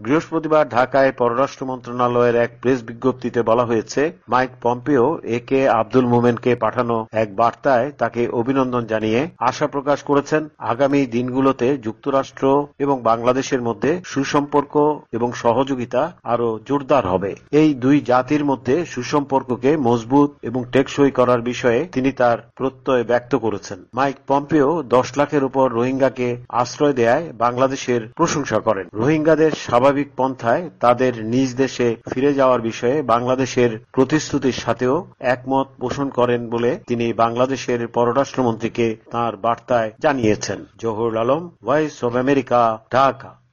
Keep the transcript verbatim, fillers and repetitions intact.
বৃহস্পতিবার ঢাকায় পররাষ্ট্র মন্ত্রণালয়ের এক প্রেস বিজ্ঞপ্তিতে বলা হয়েছে, Mike Pompeo A K Abdul মোমেনকে পাঠানো এক বার্তায় তাকে অভিনন্দন জানিয়ে আশা প্রকাশ করেছেন আগামী দিনগুলোতে যুক্তরাষ্ট্র এবং বাংলাদেশের মধ্যে সুসম্পর্ক এবং সহযোগিতা আরও জোরদার হবে। এই দুই জাতির মধ্যে সুসম্পর্ককে মজবুত এবং টেকসই করার বিষয়ে তিনি তার প্রত্যয় ব্যক্ত করেছেন। মাইক পম্পেও দশ লাখের উপর রোহিঙ্গাকে আশ্রয় দেয়ায় বাংলাদেশের প্রশংসা করেন। রোহিঙ্গাদের স্বাভাবিক পন্থায় তাদের নিজ দেশে ফিরে যাওয়ার বিষয়ে বাংলাদেশের প্রতিশ্রুতির সাথেও একমত পোষণ করেন বলে তিনি বাংলাদেশের পররাষ্ট্রমন্ত্রীকে তাঁর বার্তায় জানিয়েছেন। Zahurul Alam, Voice of America, Dhaka.